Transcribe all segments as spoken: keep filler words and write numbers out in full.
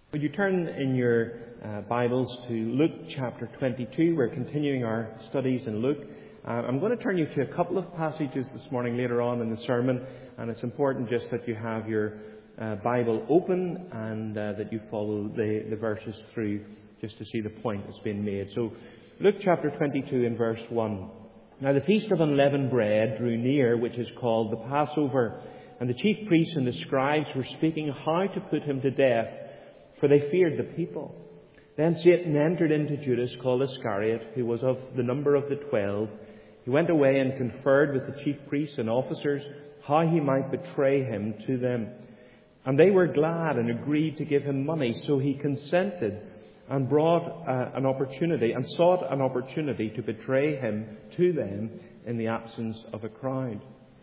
Would you turn in your uh, Bibles to Luke chapter twenty-two? We're continuing our studies in Luke. Uh, I'm going to turn you to a couple of passages this morning later on in the sermon, and it's important just that you have your uh, Bible open and uh, that you follow the, the verses through just to see the point that's been made. So Luke chapter twenty-two and verse one. Now the feast of unleavened bread drew near, which is called the Passover, and the chief priests and the scribes were speaking how to put him to death, for they feared the people. Then Satan entered into Judas, called Iscariot, who was of the number of the twelve. He went away and conferred with the chief priests and officers how he might betray him to them. And they were glad and agreed to give him money. So he consented and brought uh, an opportunity and sought an opportunity to betray him to them in the absence of a crowd.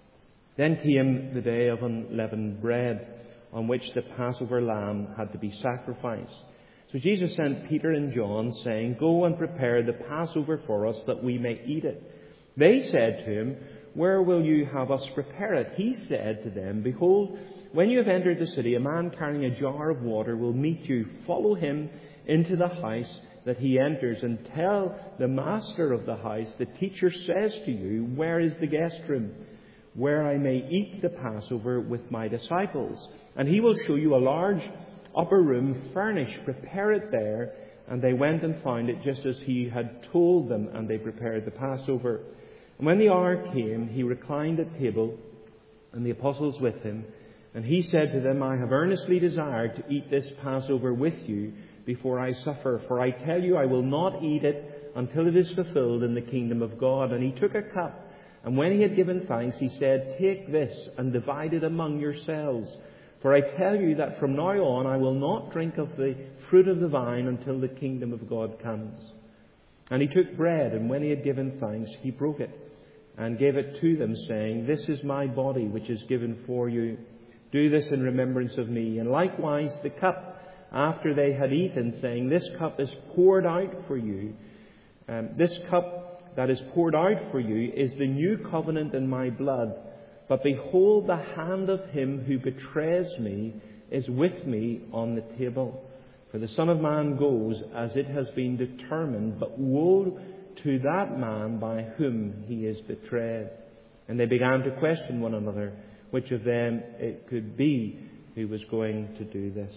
Then came the day of unleavened bread, on which the Passover lamb had to be sacrificed. So Jesus sent Peter and John, saying, "Go and prepare the Passover for us, that we may eat it." They said to him, "Where will you have us prepare it?" He said to them, "Behold, when you have entered the city, a man carrying a jar of water will meet you. Follow him into the house that he enters, and tell the master of the house, the teacher says to you, where is the guest room, where I may eat the Passover with my disciples? And he will show you a large upper room furnished. Prepare it there." And they went and found it just as he had told them, and they prepared the Passover. And when the hour came, he reclined at table, and the apostles with him. And he said to them, "I have earnestly desired to eat this Passover with you before I suffer. For I tell you, I will not eat it until it is fulfilled in the kingdom of God." And he took a cup, and when he had given thanks, he said, "Take this and divide it among yourselves. For I tell you that from now on I will not drink of the fruit of the vine until the kingdom of God comes." And he took bread, and when he had given thanks, he broke it and gave it to them, saying, "This is my body, which is given for you. Do this in remembrance of me." And likewise the cup after they had eaten, saying, "This cup is poured out for you. Um, this cup that is poured out for you is the new covenant in my blood. But behold, the hand of him who betrays me is with me on the table. For the Son of Man goes as it has been determined, but woe to that man by whom he is betrayed." And they began to question one another which of them it could be who was going to do this.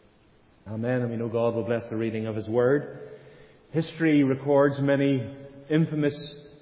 Amen. And we know God will bless the reading of his word. History records many infamous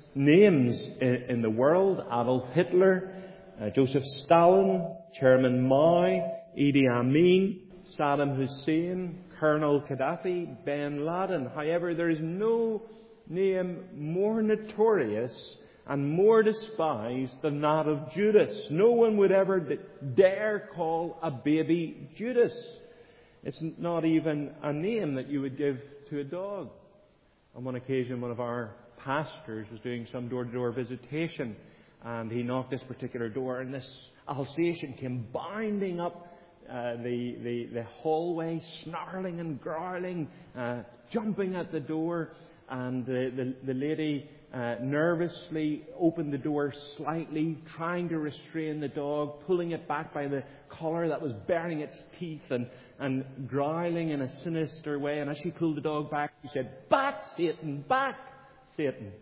names in, in the world. Adolf Hitler, Uh, Joseph Stalin, Chairman Mao, Idi Amin, Saddam Hussein, Colonel Gaddafi, bin Laden. However, there is no name more notorious and more despised than that of Judas. No one would ever dare call a baby Judas. It's not even a name that you would give to a dog. On one occasion, one of our pastors was doing some door-to-door visitation, and he knocked this particular door, and this Alsatian came bounding up uh, the, the, the hallway, snarling and growling, uh, jumping at the door. And the, the, the lady uh, nervously opened the door slightly, trying to restrain the dog, pulling it back by the collar that was baring its teeth and, and growling in a sinister way. And as she pulled the dog back, she said, "Back, Satan! Back, Satan!"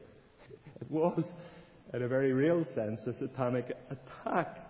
It was, in a very real sense, a satanic attack.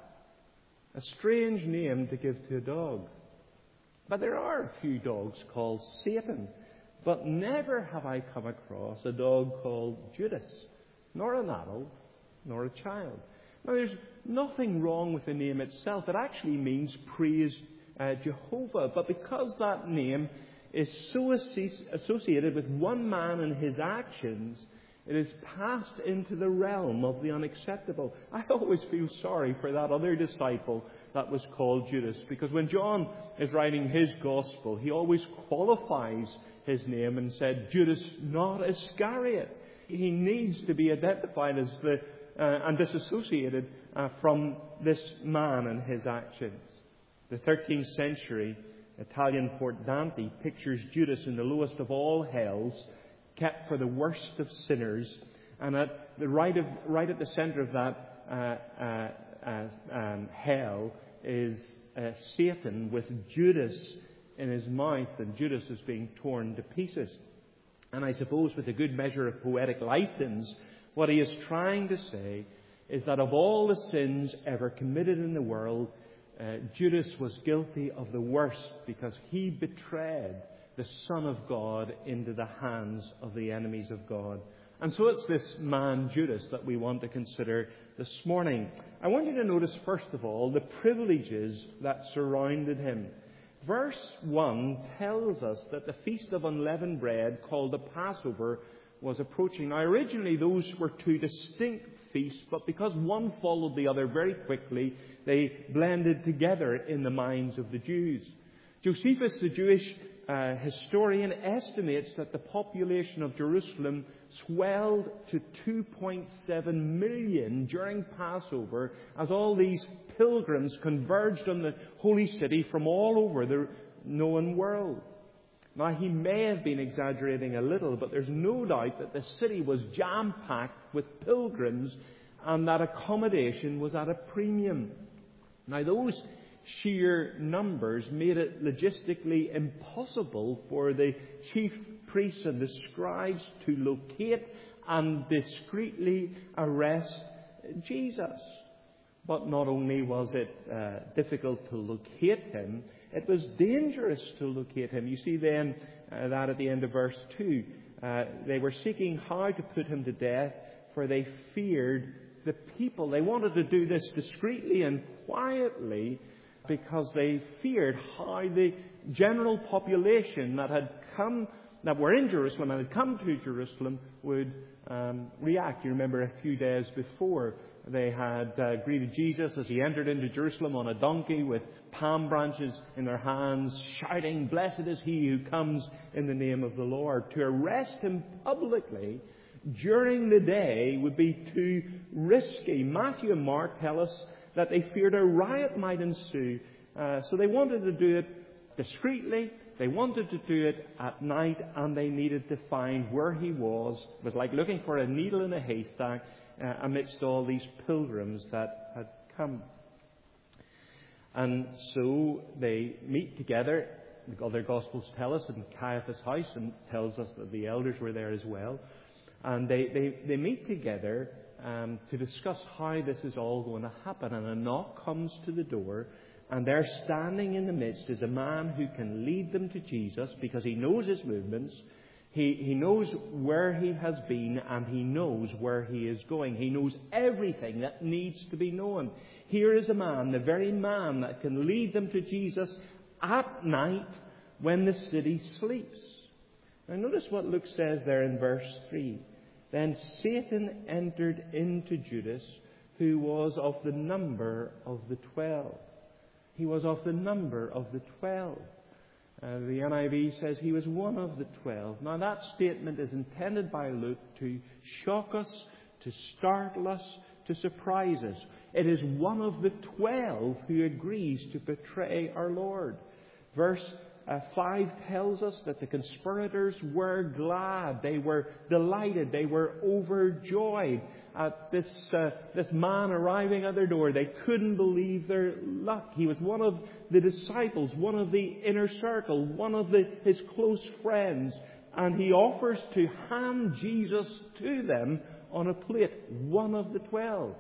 A strange name to give to a dog. But there are a few dogs called Satan. But never have I come across a dog called Judas. Nor an adult, nor a child. Now, there's nothing wrong with the name itself. It actually means praise uh, Jehovah. But because that name is so associated with one man and his actions, it is passed into the realm of the unacceptable. I always feel sorry for that other disciple that was called Judas, because when John is writing his gospel, he always qualifies his name and said, "Judas, not Iscariot." He needs to be identified as the uh, and disassociated uh, from this man and his actions. The thirteenth century Italian poet Dante pictures Judas in the lowest of all hells, kept for the worst of sinners, and at the right of right at the centre of that uh, uh, uh, um, hell is uh, Satan, with Judas in his mouth, and Judas is being torn to pieces. And I suppose with a good measure of poetic license, what he is trying to say is that of all the sins ever committed in the world, uh, Judas was guilty of the worst, because he betrayed the Son of God into the hands of the enemies of God. And so it's this man, Judas, that we want to consider this morning. I want you to notice, first of all, the privileges that surrounded him. Verse one tells us that the Feast of Unleavened Bread, called the Passover, was approaching. Now, originally those were two distinct feasts, but because one followed the other very quickly, they blended together in the minds of the Jews. Josephus, the Jewish uh, historian, estimates that the population of Jerusalem swelled to two point seven million during Passover, as all these pilgrims converged on the holy city from all over the known world. Now, he may have been exaggerating a little, but there's no doubt that the city was jam-packed with pilgrims and that accommodation was at a premium. Now, those sheer numbers made it logistically impossible for the chief priests and the scribes to locate and discreetly arrest Jesus. But not only was it uh, difficult to locate him, it was dangerous to locate him. You see then uh, that at the end of verse two. Uh, they were seeking how to put him to death, for they feared the people. They wanted to do this discreetly and quietly because they feared how the general population that had come, that were in Jerusalem and had come to Jerusalem would um, react. You remember a few days before, they had uh, greeted Jesus as he entered into Jerusalem on a donkey with palm branches in their hands, shouting, "Blessed is he who comes in the name of the Lord." To arrest him publicly during the day would be too risky. Matthew and Mark tell us that they feared a riot might ensue. Uh, so they wanted to do it discreetly. They wanted to do it at night, and they needed to find where he was. It was like looking for a needle in a haystack uh, amidst all these pilgrims that had come. And so they meet together. The other Gospels tell us in Caiaphas' house, and tells us that the elders were there as well. And they, they, they meet together um, to discuss how this is all going to happen. And a knock comes to the door, and there standing in the midst is a man who can lead them to Jesus, because he knows his movements, he, he knows where he has been, and he knows where he is going. He knows everything that needs to be known. Here is a man, the very man that can lead them to Jesus at night when the city sleeps. Now notice what Luke says there in verse three. Then Satan entered into Judas, who was of the number of the twelve. He was of the number of the twelve. Uh, the N I V says he was one of the twelve. Now that statement is intended by Luke to shock us, to startle us, to surprise us. It is one of the twelve who agrees to betray our Lord. Verse uh, five tells us that the conspirators were glad. They were delighted. They were overjoyed at this, uh, this man arriving at their door. They couldn't believe their luck. He was one of the disciples, one of the inner circle, one of the, his close friends. And he offers to hand Jesus to them on a plate, one of the twelve.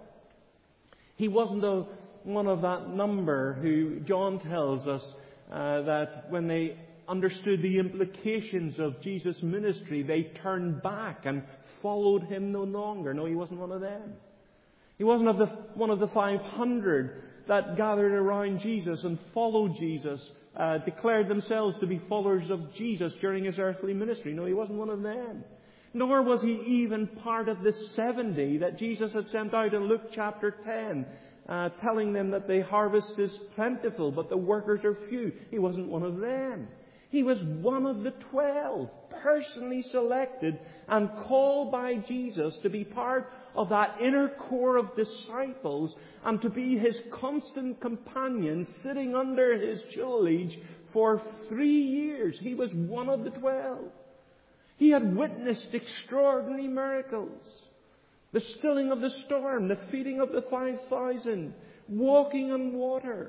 He wasn't a, one of that number who John tells us uh, that when they understood the implications of Jesus' ministry, they turned back and followed him no longer. No, he wasn't one of them. He wasn't of the, one of the five hundred that gathered around Jesus and followed Jesus, uh, declared themselves to be followers of Jesus during his earthly ministry. No, he wasn't one of them. Nor was he even part of the seventy that Jesus had sent out in Luke chapter ten, uh, telling them that the harvest is plentiful, but the workers are few. He wasn't one of them. He was one of the twelve, personally selected and called by Jesus to be part of that inner core of disciples and to be his constant companion, sitting under his tutelage for three years. He was one of the twelve. He had witnessed extraordinary miracles. The stilling of the storm, the feeding of the five thousand, walking on water.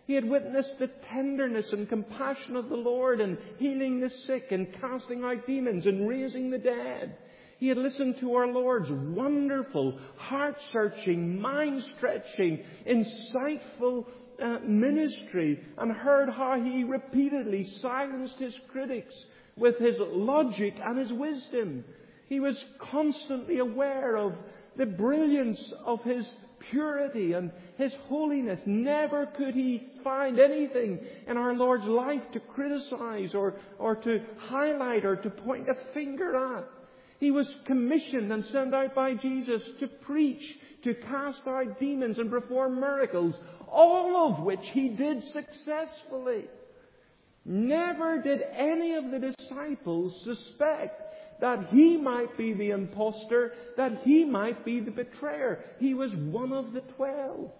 He had witnessed the tenderness and compassion of the Lord in healing the sick and casting out demons and raising the dead. He had listened to our Lord's wonderful, heart-searching, mind-stretching, insightful uh, ministry and heard how He repeatedly silenced His critics with His logic and His wisdom. He was constantly aware of the brilliance of His purity and His holiness. Never could He find anything in our Lord's life to criticize or, or to highlight or to point a finger at. He was commissioned and sent out by Jesus to preach, to cast out demons and perform miracles, all of which He did successfully. Never did any of the disciples suspect that He might be the impostor, that He might be the betrayer. He was one of the twelve.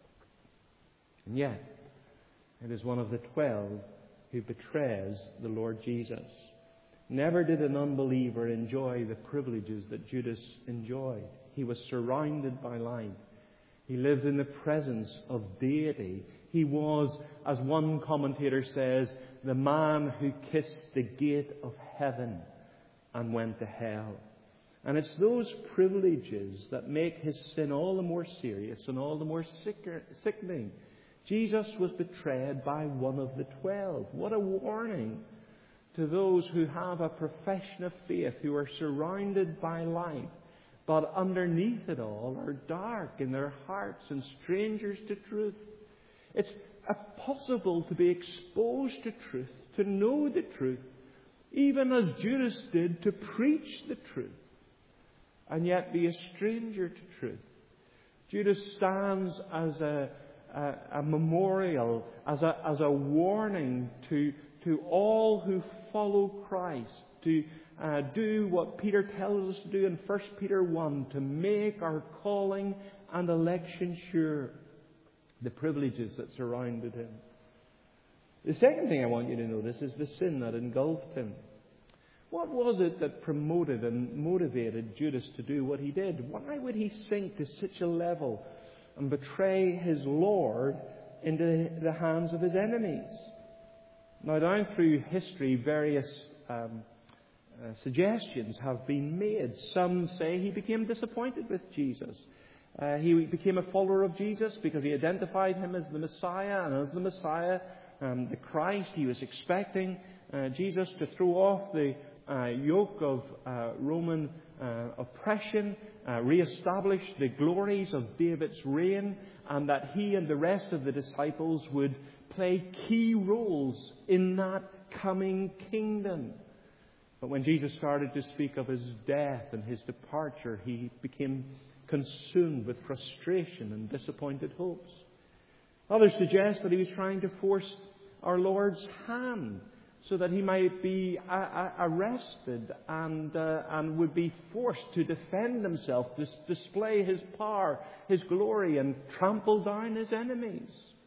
And yet, it is one of the twelve who betrays the Lord Jesus. Never did an unbeliever enjoy the privileges that Judas enjoyed. He was surrounded by light. He lived in the presence of deity. He was, as one commentator says, the man who kissed the gate of heaven and went to hell. And it's those privileges that make His sin all the more serious and all the more sickening. Jesus was betrayed by one of the twelve. What a warning to those who have a profession of faith, who are surrounded by light, but underneath it all are dark in their hearts and strangers to truth. It's possible to be exposed to truth, to know the truth, even as Judas did, to preach the truth, and yet be a stranger to truth. Judas stands as a, a, a memorial, as a, as a warning to, to all who follow Christ, to uh, do what Peter tells us to do in First Peter one, to make our calling and election sure, the privileges that surrounded him. The second thing I want you to notice is the sin that engulfed him. What was it that promoted and motivated Judas to do what he did? Why would he sink to such a level and betray his Lord into the hands of his enemies? Now, down through history, various um, uh, suggestions have been made. Some say he became disappointed with Jesus. Uh, he became a follower of Jesus because he identified Him as the Messiah, and as the Messiah, um, the Christ, he was expecting uh, Jesus to throw off the uh, yoke of uh, Roman uh, oppression, uh, re-establish the glories of David's reign, and that he and the rest of the disciples would play key roles in that coming kingdom. But when Jesus started to speak of His death and His departure, he became consumed with frustration and disappointed hopes. Others suggest that he was trying to force our Lord's hand so that He might be uh, uh, arrested and, uh, and would be forced to defend Himself, to display His power, His glory, and trample down His enemies.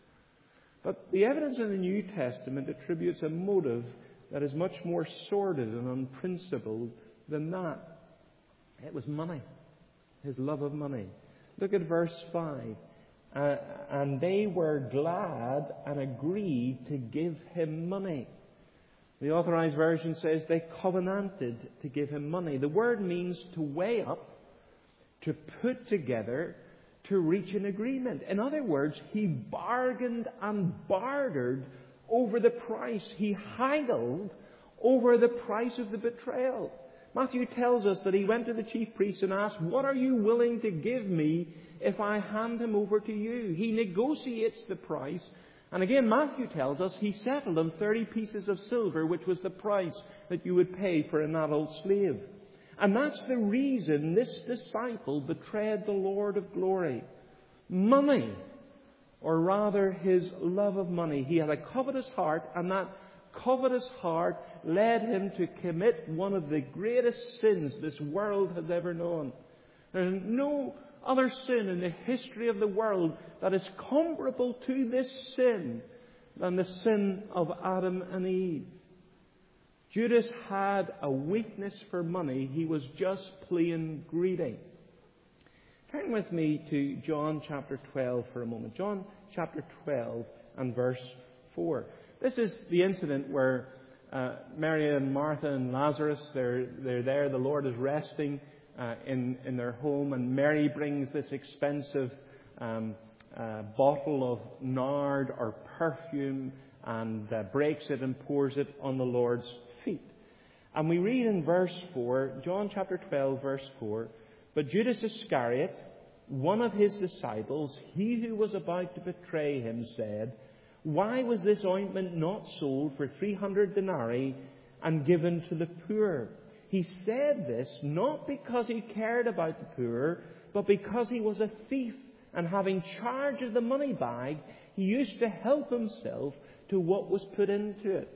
But the evidence in the New Testament attributes a motive that is much more sordid and unprincipled than that. It was money. His love of money. Look at verse five. Uh, and they were glad and agreed to give Him money. The Authorized Version says they covenanted to give Him money. The word means to weigh up, to put together, to reach an agreement. In other words, he bargained and bartered over the price. He haggled over the price of the betrayal. Matthew tells us that he went to the chief priests and asked, "What are you willing to give me if I hand him over to you?" He negotiates the price. And again, Matthew tells us he settled on thirty pieces of silver, which was the price that you would pay for an adult slave. And that's the reason this disciple betrayed the Lord of glory. Money, or rather his love of money. He had a covetous heart, and that covetous heart led him to commit one of the greatest sins this world has ever known. There's no other sin in the history of the world that is comparable to this sin than the sin of Adam and Eve. Judas had a weakness for money. He was just plain greedy. Turn with me to John chapter twelve for a moment. John chapter twelve and verse four. This is the incident where uh, Mary and Martha and Lazarus, they're, they're there. The Lord is resting uh, in, in their home, and Mary brings this expensive um, uh, bottle of nard or perfume and uh, breaks it and pours it on the Lord's feet. And we read in verse four, John chapter twelve, verse four, "But Judas Iscariot, one of his disciples, he who was about to betray him, said, 'Why was this ointment not sold for three hundred denarii and given to the poor?' He said this not because he cared about the poor, but because he was a thief, and having charge of the money bag, he used to help himself to what was put into it."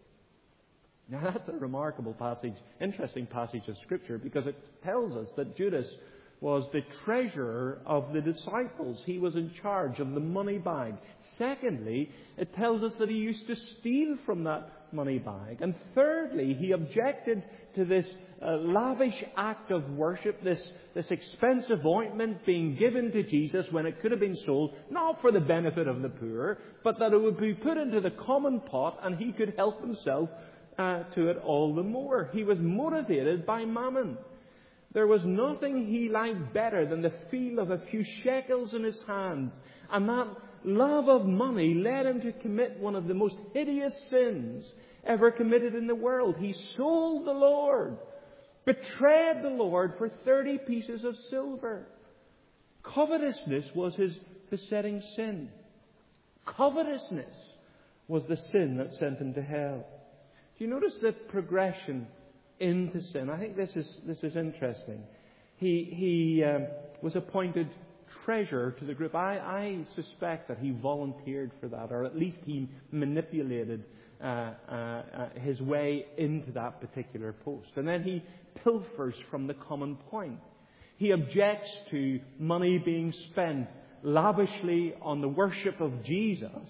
Now that's a remarkable passage, interesting passage of Scripture, because it tells us that Judas was the treasurer of the disciples. He was in charge of the money bag. Secondly, it tells us that he used to steal from that money bag. And thirdly, he objected to this uh, lavish act of worship, this, this expensive ointment being given to Jesus when it could have been sold, not for the benefit of the poor, but that it would be put into the common pot and he could help himself uh, to it all the more. He was motivated by mammon. There was nothing he liked better than the feel of a few shekels in his hand. And that love of money led him to commit one of the most hideous sins ever committed in the world. He sold the Lord, betrayed the Lord for thirty pieces of silver. Covetousness was his besetting sin. Covetousness was the sin that sent him to hell. Do you notice the progression into sin? I think this is this is interesting. He he um, was appointed treasurer to the group. I, I suspect that he volunteered for that, or at least he manipulated uh, uh, uh, his way into that particular post. And then he pilfers from the common point. He objects to money being spent lavishly on the worship of Jesus,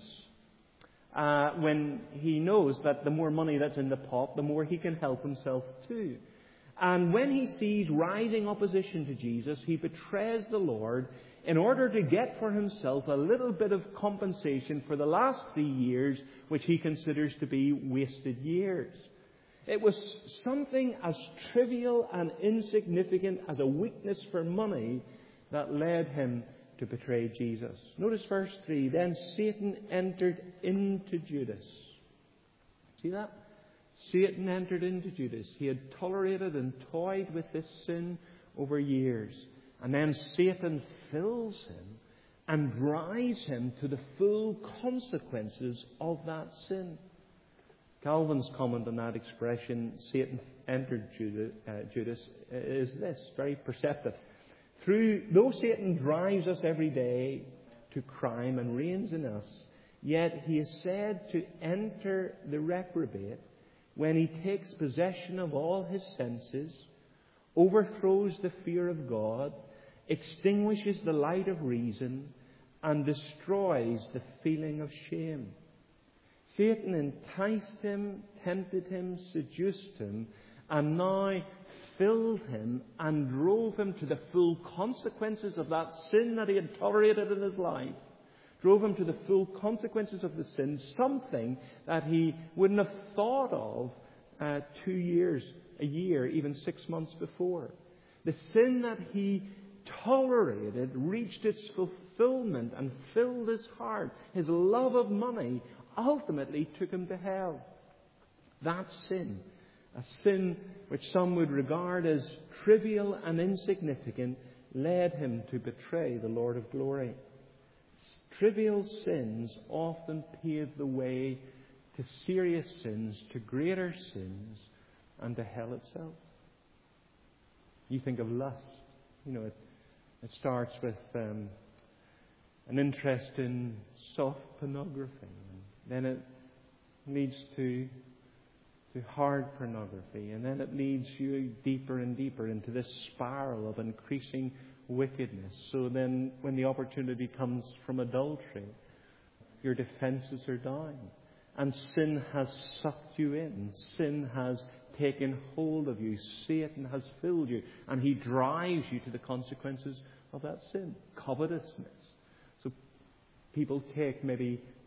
Uh, when he knows that the more money that's in the pot, the more he can help himself too. And when he sees rising opposition to Jesus, he betrays the Lord in order to get for himself a little bit of compensation for the last three years, which he considers to be wasted years. It was something as trivial and insignificant as a weakness for money that led him to betray Jesus. Notice verse three. "Then Satan entered into Judas." See that? Satan entered into Judas. He had tolerated and toyed with this sin over years. And then Satan fills him and drives him to the full consequences of that sin. Calvin's comment on that expression, "Satan entered Judas," is this, very perceptive. Through, though Satan drives us every day to crime and reigns in us, yet he is said to enter the reprobate when he takes possession of all his senses, overthrows the fear of God, extinguishes the light of reason, and destroys the feeling of shame. Satan enticed him, tempted him, seduced him, and now filled him and drove him to the full consequences of that sin that he had tolerated in his life. Drove him to the full consequences of the sin, something that he wouldn't have thought of uh, two years, a year, even six months before. The sin that he tolerated reached its fulfillment and filled his heart. His love of money ultimately took him to hell. That sin, a sin which some would regard as trivial and insignificant, led him to betray the Lord of glory. Trivial sins often pave the way to serious sins, to greater sins, and to hell itself. You think of lust. You know, it, it starts with um, an interest in soft pornography, and then it leads to to hard pornography, and then it leads you deeper and deeper into this spiral of increasing wickedness. So then when the opportunity comes from adultery, your defenses are down, and sin has sucked you in. Sin has taken hold of you. Satan has filled you, and he drives you to the consequences of that sin. Covetousness. So people take maybe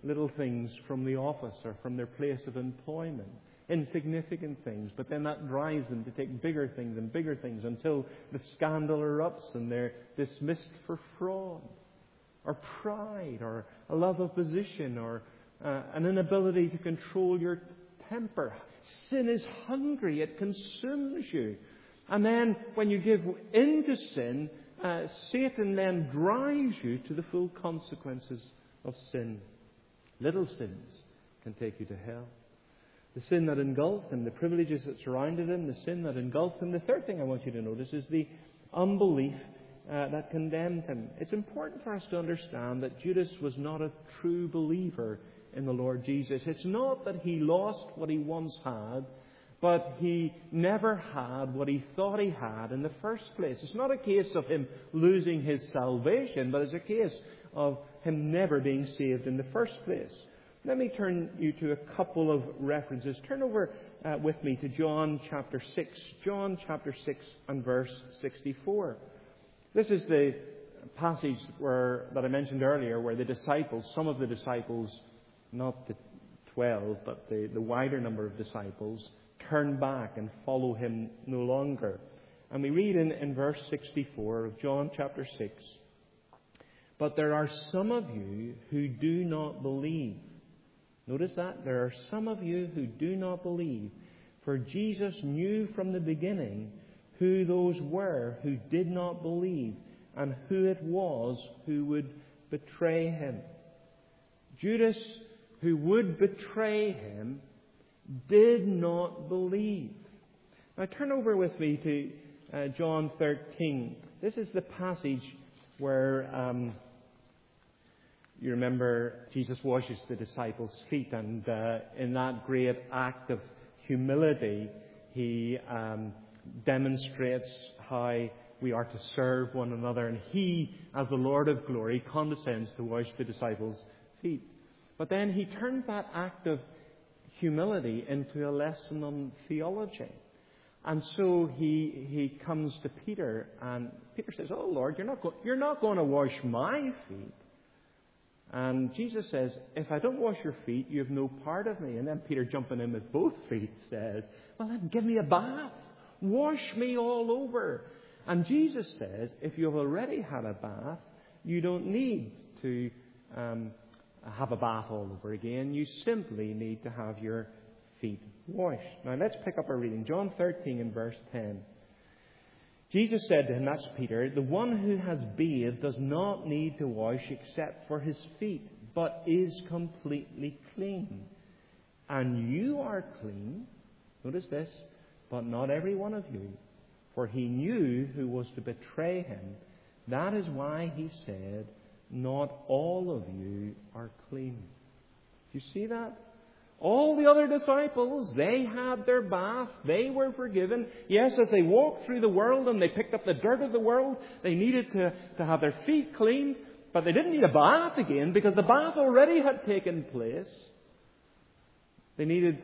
little things from the office or from their place of employment. Insignificant things, but then that drives them to take bigger things and bigger things until the scandal erupts and they're dismissed for fraud or pride or a love of position or uh, an inability to control your temper. Sin is hungry. It consumes you. And then when you give in to sin, uh, Satan then drives you to the full consequences of sin. Little sins can take you to hell. The sin that engulfed him, the privileges that surrounded him, the sin that engulfed him. The third thing I want you to notice is the unbelief uh, that condemned him. It's important for us to understand that Judas was not a true believer in the Lord Jesus. It's not that he lost what he once had, but he never had what he thought he had in the first place. It's not a case of him losing his salvation, but it's a case of him never being saved in the first place. Let me turn you to a couple of references. Turn over uh, with me to John chapter six. John chapter six and verse sixty-four. This is the passage where that I mentioned earlier, where the disciples, some of the disciples, not the twelve, but the, the wider number of disciples, turn back and follow him no longer. And we read in, in verse sixty-four of John chapter six, "But there are some of you who do not believe." Notice that. There are some of you who do not believe. For Jesus knew from the beginning who those were who did not believe and who it was who would betray him. Judas, who would betray him, did not believe. Now turn over with me to uh, John thirteen. This is the passage where um, you remember Jesus washes the disciples' feet, and uh, in that great act of humility, he um, demonstrates how we are to serve one another, and he, as the Lord of glory, condescends to wash the disciples' feet. But then he turns that act of humility into a lesson on theology. And so he he comes to Peter, and Peter says, "Oh Lord, you're not go- you're not going to wash my feet." And Jesus says, "If I don't wash your feet, you have no part of me." And then Peter, jumping in with both feet, says, "Well then, give me a bath. Wash me all over." And Jesus says, if you've already had a bath, you don't need to um, have a bath all over again. You simply need to have your feet washed. Now let's pick up our reading. John thirteen and verse ten. Jesus said to him, that's Peter, "The one who has bathed does not need to wash except for his feet, but is completely clean. And you are clean," notice this, "but not every one of you." For he knew who was to betray him. That is why he said, "Not all of you are clean." Do you see that? All the other disciples, they had their bath. They were forgiven. Yes, as they walked through the world and they picked up the dirt of the world, they needed to, to have their feet cleaned. But they didn't need a bath again because the bath already had taken place. They needed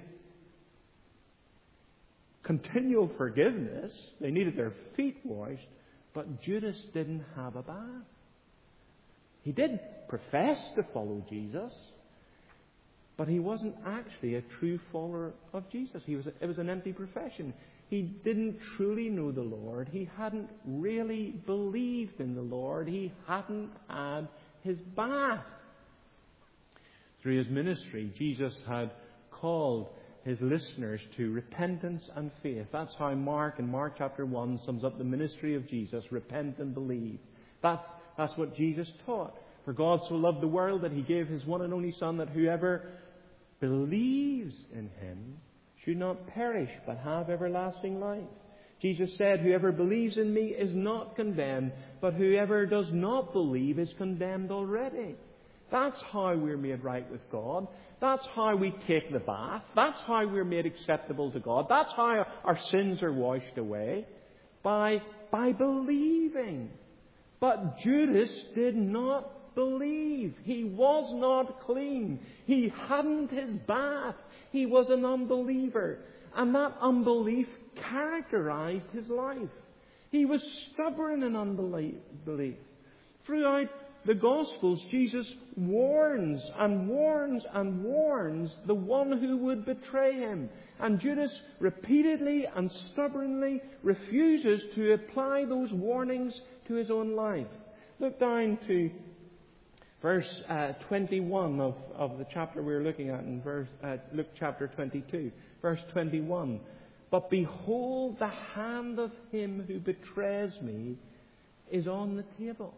continual forgiveness. They needed their feet washed. But Judas didn't have a bath. He did profess to follow Jesus, but he wasn't actually a true follower of Jesus. He was, it was an empty profession. He didn't truly know the Lord. He hadn't really believed in the Lord. He hadn't had his bath. Through his ministry, Jesus had called his listeners to repentance and faith. That's how Mark, in Mark chapter one, sums up the ministry of Jesus. Repent and believe. That's, that's what Jesus taught. For God so loved the world that he gave his one and only Son, that whoever believes in him should not perish but have everlasting life. Jesus said, "Whoever believes in me is not condemned, but whoever does not believe is condemned already." That's how we're made right with God. That's how we take the bath. That's how we're made acceptable to God. That's how our sins are washed away. By, by believing. But Judas did not believe. He was not clean. He hadn't his bath. He was an unbeliever. And that unbelief characterized his life. He was stubborn in unbelief. Throughout the Gospels, Jesus warns and warns and warns the one who would betray him. And Judas repeatedly and stubbornly refuses to apply those warnings to his own life. Look down to verse uh, twenty-one of, of the chapter we're looking at in verse, uh, Luke chapter twenty-two. Verse twenty-one. But behold, the hand of him who betrays me is on the table.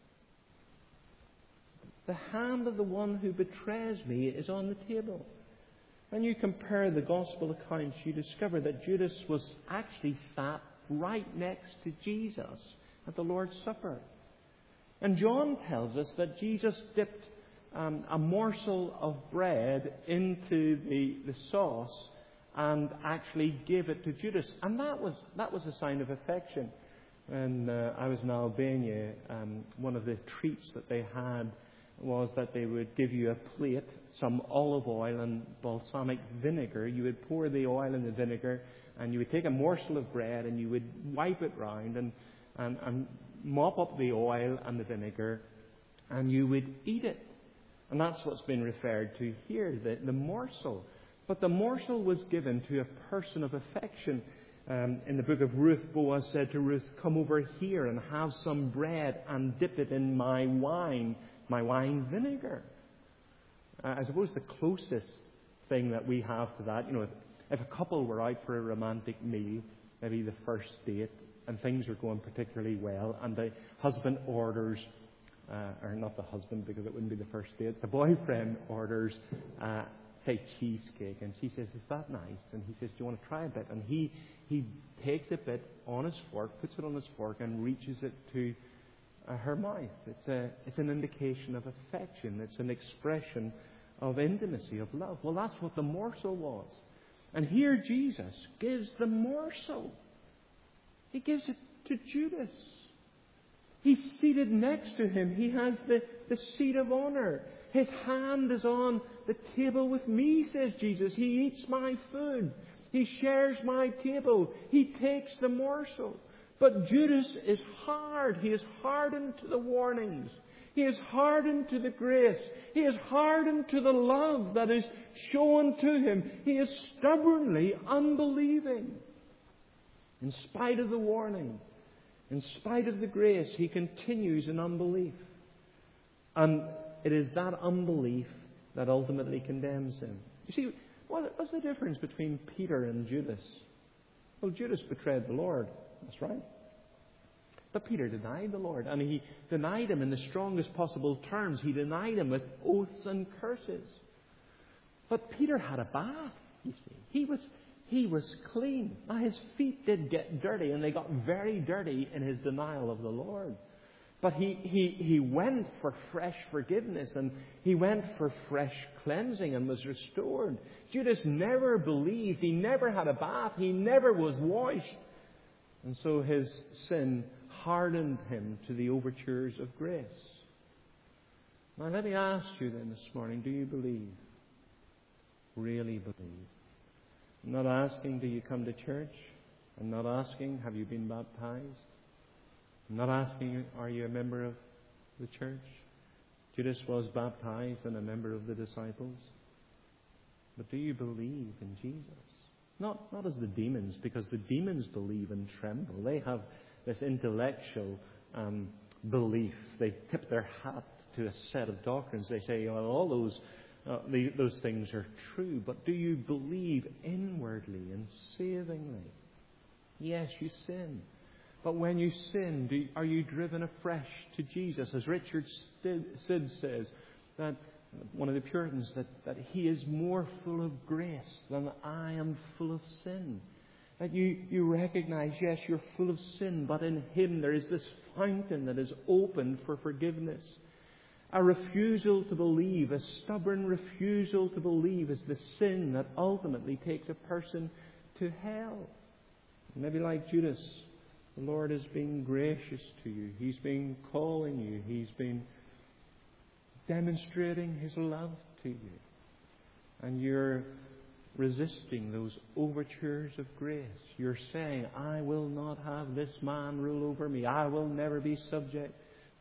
The hand of the one who betrays me is on the table. When you compare the Gospel accounts, you discover that Judas was actually sat right next to Jesus at the Lord's Supper. And John tells us that Jesus dipped um, a morsel of bread into the, the sauce and actually gave it to Judas. And that was that was a sign of affection. When uh, I was in Albania, um, one of the treats that they had was that they would give you a plate, some olive oil and balsamic vinegar. You would pour the oil and the vinegar, and you would take a morsel of bread and you would wipe it round and, and, and mop up the oil and the vinegar, and you would eat it. And that's what's been referred to here, the, the morsel. But the morsel was given to a person of affection. Um, in the book of Ruth, Boaz said to Ruth, "Come over here and have some bread and dip it in my wine, my wine vinegar." Uh, I suppose the closest thing that we have to that, you know, if, if a couple were out for a romantic meal, maybe the first date, and things are going particularly well, and the husband orders, uh, or not the husband because it wouldn't be the first date, the boyfriend orders, uh, say, cheesecake, and she says, "Is that nice?" And he says, "Do you want to try a bit?" And he he takes a bit on his fork, puts it on his fork, and reaches it to uh, her mouth. It's a it's an indication of affection. It's an expression of intimacy, of love. Well, that's what the morsel was. And here Jesus gives the morsel. He gives it to Judas. He's seated next to him. He has the, the seat of honor. His hand is on the table with me, says Jesus. He eats my food. He shares my table. He takes the morsel. But Judas is hard. He is hardened to the warnings. He is hardened to the grace. He is hardened to the love that is shown to him. He is stubbornly unbelieving. In spite of the warning, in spite of the grace, he continues in unbelief. And it is that unbelief that ultimately condemns him. You see, what's the difference between Peter and Judas? Well, Judas betrayed the Lord. That's right. But Peter denied the Lord. And he denied him in the strongest possible terms. He denied him with oaths and curses. But Peter had a bath, you see. He was... He was clean. Now, his feet did get dirty, and they got very dirty in his denial of the Lord. But he, he, he went for fresh forgiveness, and he went for fresh cleansing and was restored. Judas never believed. He never had a bath. He never was washed. And so his sin hardened him to the overtures of grace. Now, let me ask you then this morning, do you believe? Really believe? I'm not asking, do you come to church? I'm not asking, have you been baptized? I'm not asking, are you a member of the church? Judas was baptized and a member of the disciples. But do you believe in Jesus? Not, not as the demons, because the demons believe and tremble. They have this intellectual um, belief. They tip their hat to a set of doctrines. They say, well, all those Uh, the, those things are true, but do you believe inwardly and savingly? Yes, you sin. But when you sin, do, are you driven afresh to Jesus? As Richard Sid says, that one of the Puritans, that, that he is more full of grace than I am full of sin. That you, you recognize, yes, you're full of sin, but in him there is this fountain that is opened for forgiveness. A refusal to believe, a stubborn refusal to believe, is the sin that ultimately takes a person to hell. Maybe like Judas, the Lord has been gracious to you. He's been calling you. He's been demonstrating His love to you. And you're resisting those overtures of grace. You're saying, I will not have this man rule over me. I will never be subject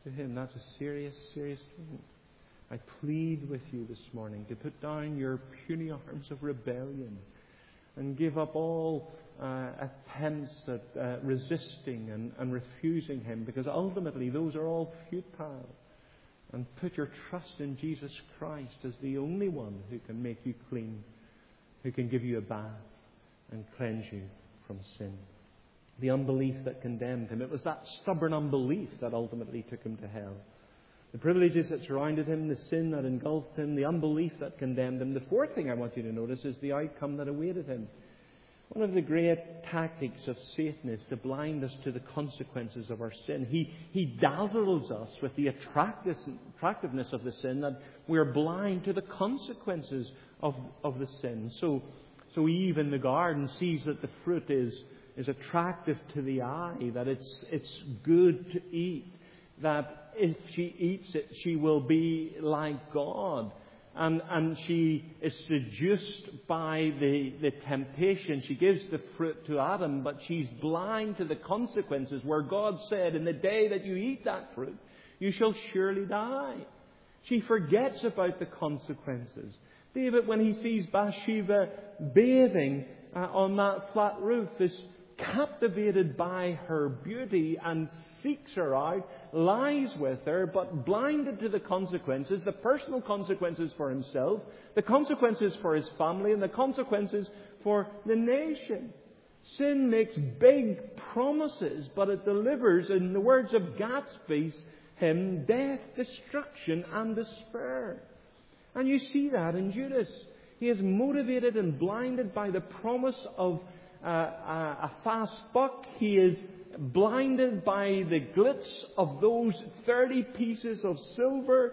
to Him. That's a serious, serious thing. I plead with you this morning to put down your puny arms of rebellion and give up all uh, attempts at uh, resisting and, and refusing Him, because ultimately those are all futile. And put your trust in Jesus Christ as the only one who can make you clean, who can give you a bath and cleanse you from sin. The unbelief that condemned Him, it was that stubborn unbelief that ultimately took Him to hell. The privileges that surrounded Him, the sin that engulfed Him, the unbelief that condemned Him. The fourth thing I want you to notice is the outcome that awaited Him. One of the great tactics of Satan is to blind us to the consequences of our sin. He, he dazzles us with the attractiveness of the sin, that we're blind to the consequences of, of the sin. So, so Eve in the garden sees that the fruit is, is attractive to the eye, that it's, it's good to eat, that if she eats it, she will be like God. And, and she is seduced by the, the temptation. She gives the fruit to Adam, but she's blind to the consequences, where God said, in the day that you eat that fruit, you shall surely die. She forgets about the consequences. David, when he sees Bathsheba bathing uh, on that flat roof, is captivated by her beauty and seeks her out, lies with her, but blinded to the consequences, the personal consequences for himself, the consequences for his family, and the consequences for the nation. Sin makes big promises, but it delivers, in the words of Gatsby's hymn, death, destruction, and despair. And you see that in Judas. He is motivated and blinded by the promise of uh, a fast buck. He is blinded by the glitz of those thirty pieces of silver.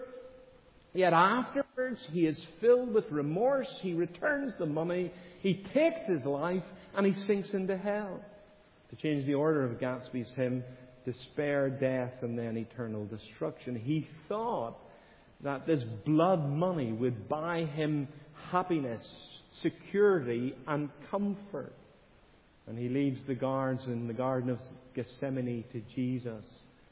Yet afterwards, he is filled with remorse. He returns the money. He takes his life, and he sinks into hell. To change the order of Gatsby's hymn, despair, death, and then eternal destruction. He thought that this blood money would buy him happiness, security, and comfort. And he leads the guards in the Garden of Gethsemane to Jesus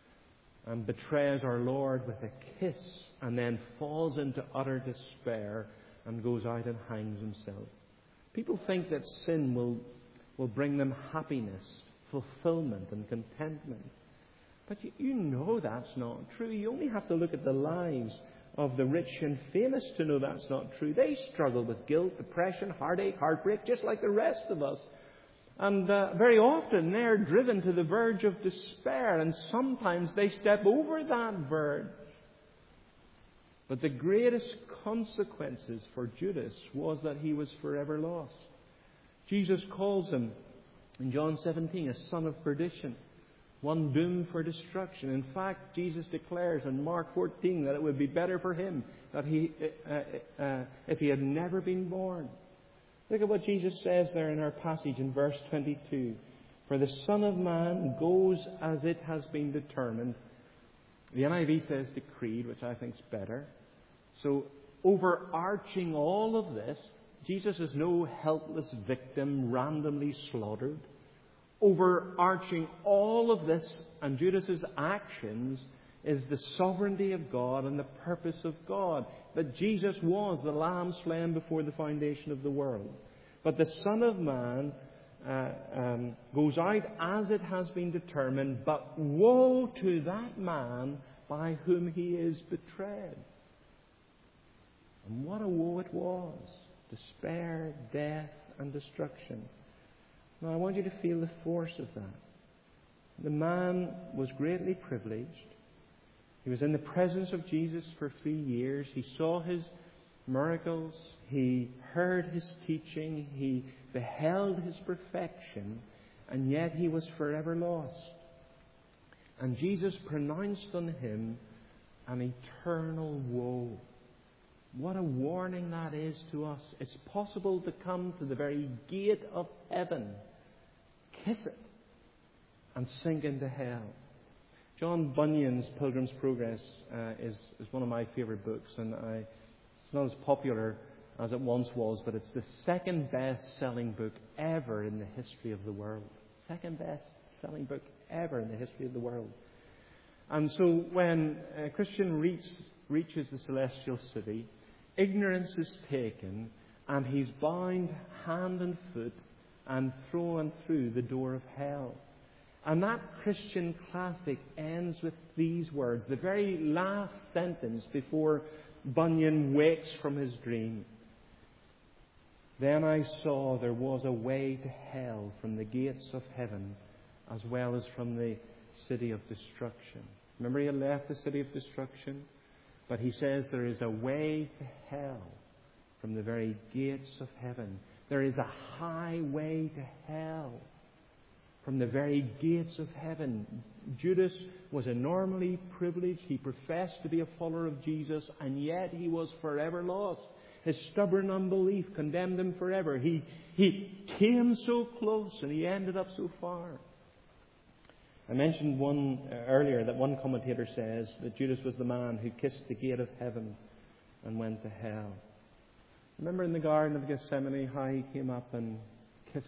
and betrays our Lord with a kiss, and then falls into utter despair and goes out and hangs himself. People think that sin will, will bring them happiness, fulfillment, and contentment. But you, you know that's not true. You only have to look at the lives of the rich and famous to know that's not true. They struggle with guilt, depression, heartache, heartbreak, just like the rest of us. And uh, very often they're driven to the verge of despair, and sometimes they step over that verge. But the greatest consequences for Judas was that he was forever lost. Jesus calls him in John seventeen a son of perdition, one doomed for destruction. In fact, Jesus declares in Mark fourteen that it would be better for him that he, uh, uh, if he had never been born. Look at what Jesus says there in our passage in verse twenty-two. For the Son of Man goes as it has been determined. The N I V says decreed, which I think is better. So, overarching all of this, Jesus is no helpless victim randomly slaughtered. Overarching all of this and Judas's actions is the sovereignty of God and the purpose of God. That Jesus was the Lamb slain before the foundation of the world. But the Son of Man uh, um, goes out as it has been determined, but woe to that man by whom he is betrayed. And what a woe it was. Despair, death, and destruction. Now I want you to feel the force of that. The man was greatly privileged. He was in the presence of Jesus for three years. He saw his miracles. He heard his teaching. He beheld his perfection. And yet he was forever lost. And Jesus pronounced on him an eternal woe. What a warning that is to us. It's possible to come to the very gate of heaven, kiss it, and sink into hell. John Bunyan's Pilgrim's Progress uh, is, is one of my favourite books, and I, it's not as popular as it once was, but it's the second best-selling book ever in the history of the world. Second best-selling book ever in the history of the world. And so when a Christian reach, reaches the celestial city, ignorance is taken, and he's bound hand and foot and thrown through the door of hell. And that Christian classic ends with these words, the very last sentence before Bunyan wakes from his dream. Then I saw there was a way to hell from the gates of heaven, as well as from the city of destruction. Remember, he had left the city of destruction? But he says there is a way to hell from the very gates of heaven. There is a highway to hell from the very gates of heaven. Judas was enormously privileged. He professed to be a follower of Jesus, and yet he was forever lost. His stubborn unbelief condemned him forever. He, he came so close, and he ended up so far. I mentioned one uh, earlier that one commentator says that Judas was the man who kissed the gate of heaven and went to hell. Remember in the Garden of Gethsemane how he came up and kissed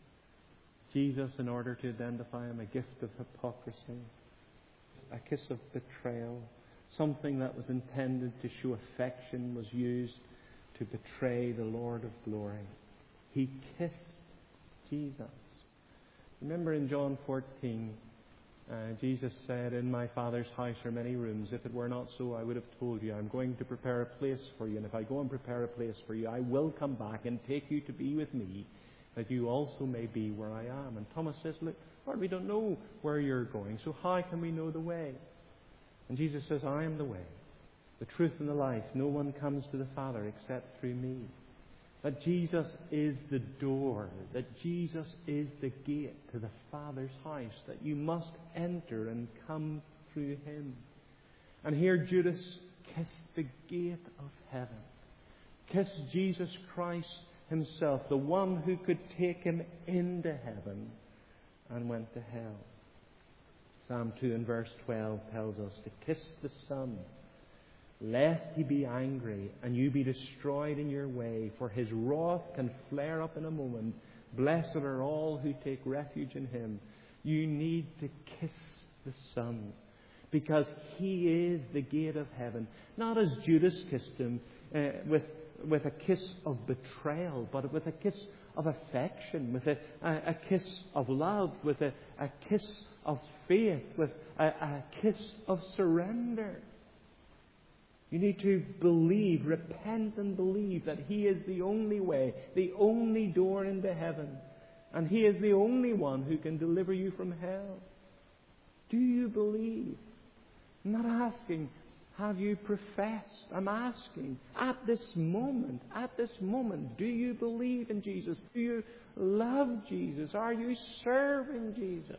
Jesus in order to identify him, a gift of hypocrisy, a kiss of betrayal. Something that was intended to show affection was used to betray the Lord of glory. He kissed Jesus. Remember in John fourteen, uh, Jesus said, "In my Father's house are many rooms. If it were not so, I would have told you. I'm going to prepare a place for you. And if I go and prepare a place for you, I will come back and take you to be with me, that you also may be where I am." And Thomas says, "Look, Lord, we don't know where you're going, so how can we know the way?" And Jesus says, "I am the way, the truth and the life. No one comes to the Father except through me." That Jesus is the door, that Jesus is the gate to the Father's house, that you must enter and come through Him. And here Judas kissed the gate of heaven, kissed Jesus Christ Himself, the one who could take him into heaven, and went to hell. Psalm two and verse twelve tells us to kiss the Son, lest He be angry and you be destroyed in your way, for His wrath can flare up in a moment. Blessed are all who take refuge in Him. You need to kiss the Son, because He is the gate of heaven. Not as Judas kissed Him, uh, with, with a kiss of betrayal, but with a kiss of affection, with a, a, a kiss of love, with a, a kiss of faith, with a, a kiss of surrender. You need to believe, repent and believe that He is the only way, the only door into heaven. And He is the only one who can deliver you from hell. Do you believe? I'm not asking, have you professed? I'm asking, at this moment, at this moment, do you believe in Jesus? Do you love Jesus? Are you serving Jesus?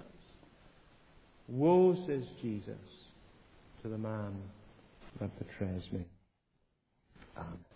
Woe, says Jesus, to the man that betrays me. Amen.